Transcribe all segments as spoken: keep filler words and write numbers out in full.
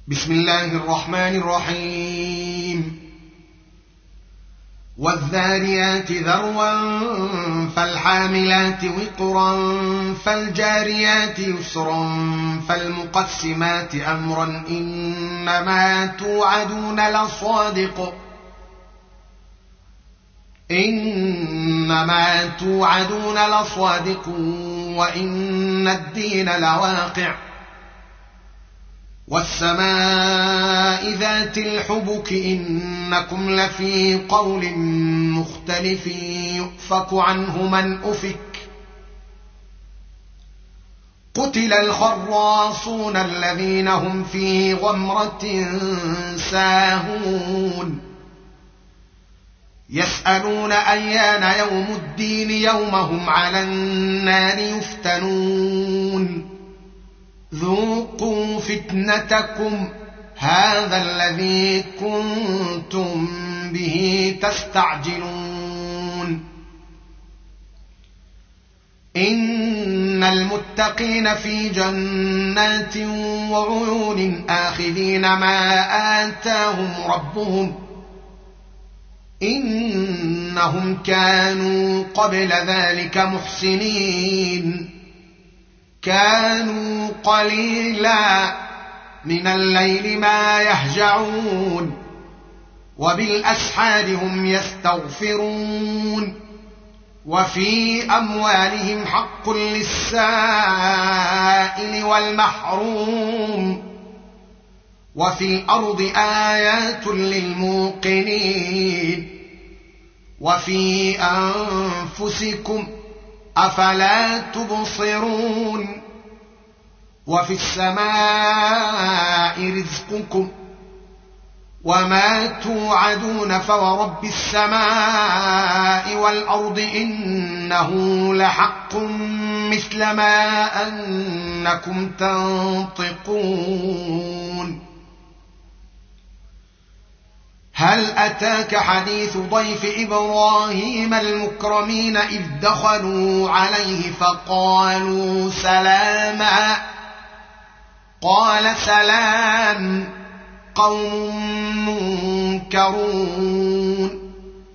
بسم الله الرحمن الرحيم والذاريات ذروا فالحاملات وقرا فالجاريات يسرا فالمقسمات أمرا إنما توعدون لصادق إنما توعدون لصادق وإن الدين لواقع والسماء ذات الحبك إنكم لفي قول مختلف يؤفك عنه من أفك قتل الخراصون الذين هم في غمرة ساهون يسألون أيان يوم الدين يوم هم على النار يفتنون ذوقوا فتنتكم هذا الذي كنتم به تستعجلون إن المتقين في جنات وعيون آخذين ما آتاهم ربهم إنهم كانوا قبل ذلك محسنين كانوا قليلا من الليل ما يهجعون وبالأسحار هم يستغفرون وفي أموالهم حق للسائل والمحروم وفي الأرض آيات للموقنين وفي أنفسكم أفلا تبصرون وفي السماء رزقكم وما توعدون فورب السماء والأرض إنه لحق مثل ما أنكم تنطقون هل أتاك حديث ضيف إبراهيم المكرمين إذ دخلوا عليه فقالوا سلاما قال سلام قوم منكرون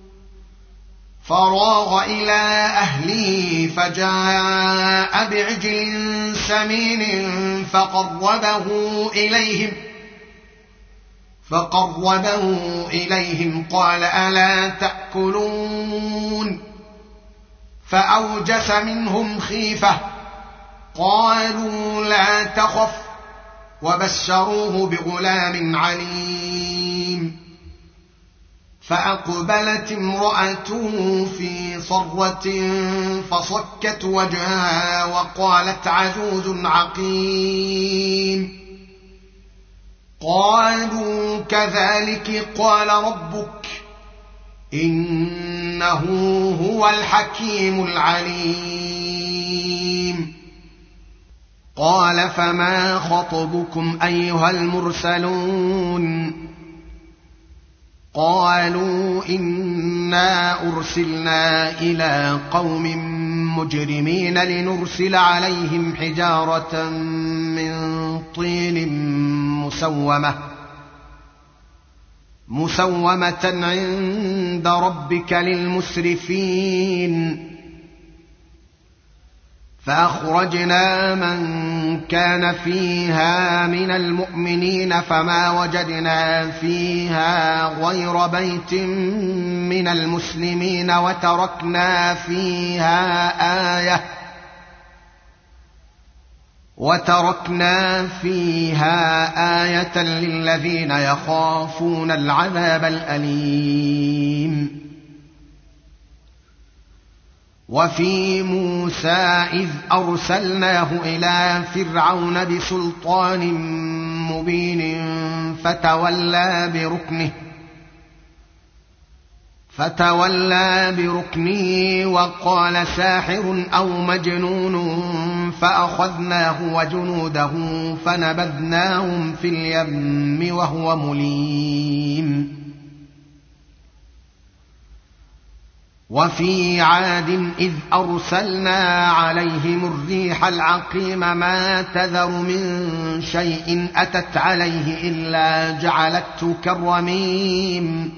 فراغ إلى أهله فجاء بعجل سمين فقربه إليهم فقربه إليهم قال ألا تأكلون فأوجس منهم خيفة قالوا لا تخف وبشروه بغلام عليم فأقبلت امرأته في صرة فصكت وجهها وقالت عجوز عقيم قالوا كذلك قال ربك إنه هو الحكيم العليم قال فما خطبكم أيها المرسلون قالوا إنا أرسلنا إلى قوم مجرمين لنرسل عليهم حجارة من طين مسومة مسومة عند ربك للمسرفين فأخرجنا من كان فيها من المؤمنين فما وجدنا فيها غير بيت من المسلمين وتركنا فيها آية وتركنا فيها آية للذين يخافون العذاب الأليم وفي موسى إذ أرسلناه إلى فرعون بسلطان مبين فتولى بركنه فتولى بركنه وقال ساحر أو مجنون فأخذناه وجنوده فنبذناهم في اليم وهو مليم وفي عاد إذ أرسلنا عليهم الريح العقيم ما تذر من شيء أتت عليه إلا جعلته كالرميم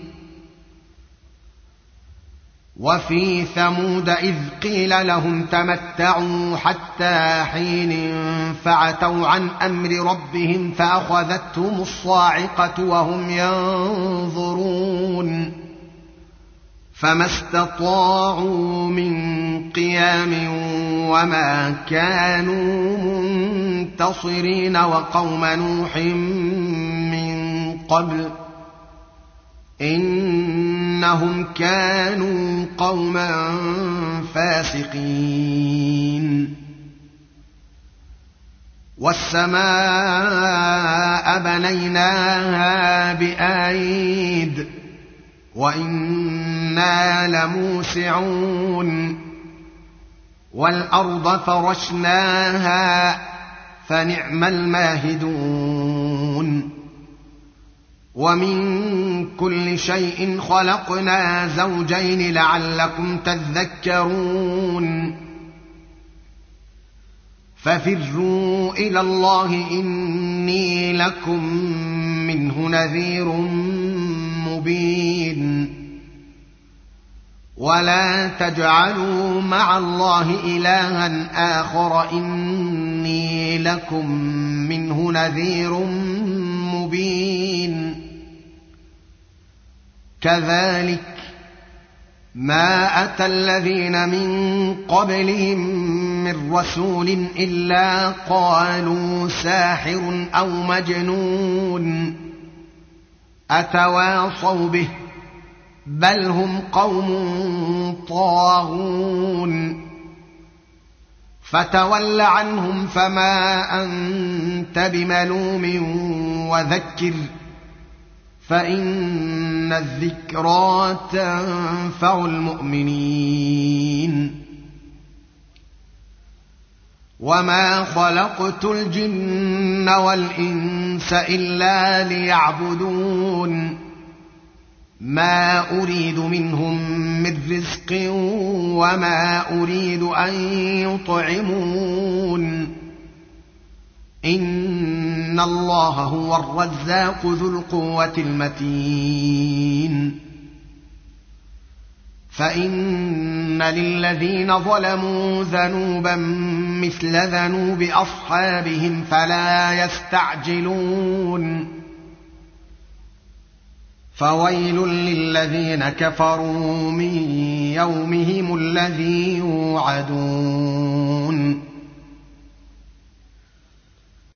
وفي ثمود إذ قيل لهم تمتعوا حتى حين فعتوا عن أمر ربهم فأخذتهم الصاعقة وهم ينظرون فما استطاعوا من قيام وما كانوا منتصرين وقوم نوح من قبل إنهم كانوا قوما فاسقين والسماء بنيناها بأيد وإنا لموسعون والأرض فرشناها فنعم الماهدون ومن كل شيء خلقنا زوجين لعلكم تذكرون ففروا إلى الله إني لكم منه نذير مبين ولا تجعلوا مع الله إلها آخر إني لكم منه نذير مبين كذلك ما أتى الذين من قبلهم من رسول إلا قالوا ساحر أو مجنون أتواصوا به بل هم قوم طاغون فتول عنهم فما أنت بملوم وذكر فإن الذكرى تنفع المؤمنين وما خلقت الجن والإنس إلا ليعبدون ما أريد منهم من رزق وما أريد أن يطعمون إن الله هو الرزاق ذو القوة المتين فإن للذين ظلموا ذنوبا مثل ذنوب أصحابهم فلا يستعجلون فويل للذين كفروا من يومهم الذي يوعدون